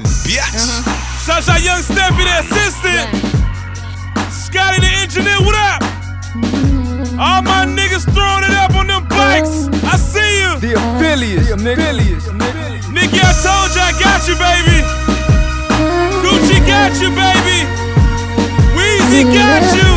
fucking bitch. Shouts out Young Steffi, the assistant. Scotty, the engineer, what up? All my niggas throwing it up on them bikes. I see you. The affiliates, Nikki, I told you I got you, baby. Gucci got you, baby. Weezy got you.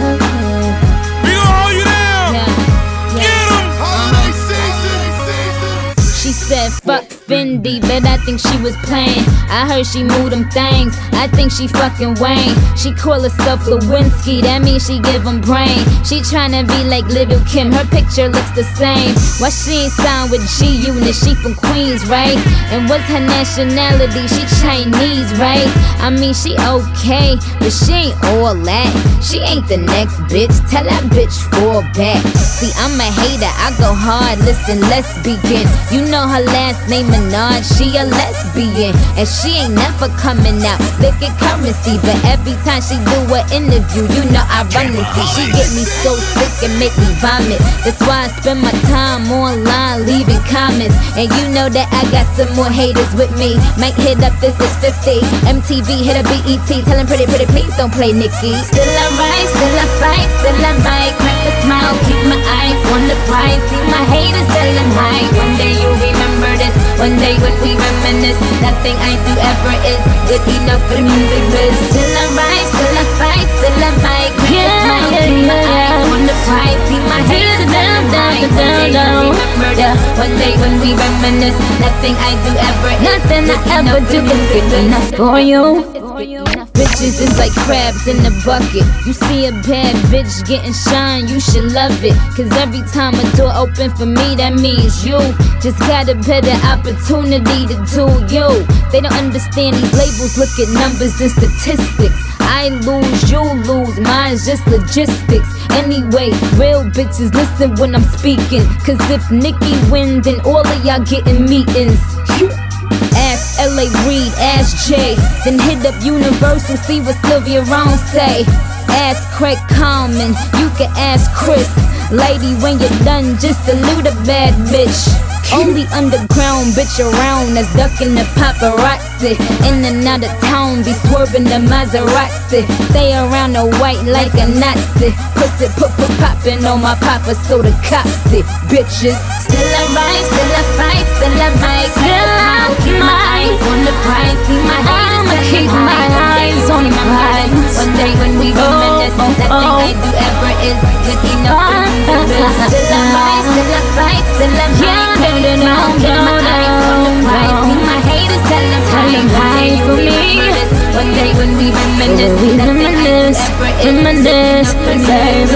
We gon' hold you down. Get 'em. Holiday season. She said fuck Fendi, but I think she was playing. I heard she moved them things, I think she fucking Wayne. She call herself Lewinsky, that means she give him brain. She tryna be like Little Kim, her picture looks the same. Why she ain't signed with G-Unit, she from Queens, right? And what's her nationality, she Chinese, right? I mean she okay, but she ain't all that. She ain't the next bitch, tell that bitch fall back. See I'm a hater, I go hard, listen let's begin. You know her last name Minaj, she a lesbian. And she ain't never coming out, look at currency. But every time she do an interview, you know I run this shit. She get me so sick and make me vomit. That's why I spend my time online leaving comments. And you know that I got some more haters with me. Might hit up this is 50, MTV hit a BET, tell him pretty please don't play Nicki. Still I rise, still I fight, still I might crack a smile, keep my eyes on the prize. See my haters tell them hi. One day you remember this, one day when we reminisce. Nothing I do ever is good enough for the music biz. Still I rise, still I fight, still I might crack a smile, keep my eyes on the prize. See my haters tell them hi. One day you remember this, one day when we reminisce. Nothing I do ever is Nothing I ever do is good enough for you. Bitches is like crabs in the bucket. You see a bad bitch getting shine, you should love it. Cause every time a door open for me, that means you just got a better opportunity to do you. They don't understand these labels, look at numbers and statistics. I lose, you lose, mine's just logistics. Anyway, real bitches listen when I'm speaking. Cause if Nicki wins, then all of y'all getting meetings. Ask L.A. Reid, ask Jay, then hit up Universal, see what Sylvia Rome say. Ask Craig Common, you can ask Chris. Lady, when you're done, just salute a bad bitch. Only underground bitch around that's ducking the paparazzi. In and out of town, be swerving the Maserati. Stay around the white like a Nazi. Pussy poppin' on my papa, so the cops see. Bitches, still I rise, still I fight, still I might. Still I keep my eyes on the prize. See my I'ma keep my eyes on the prize. One day when we reminisce, nothing I do ever is good enough. Still I rise, still I fight, still I might. Keep my eyes on the prize. See my haters tell them hi for me. One day when we reminisce, nothing I do ever is good enough.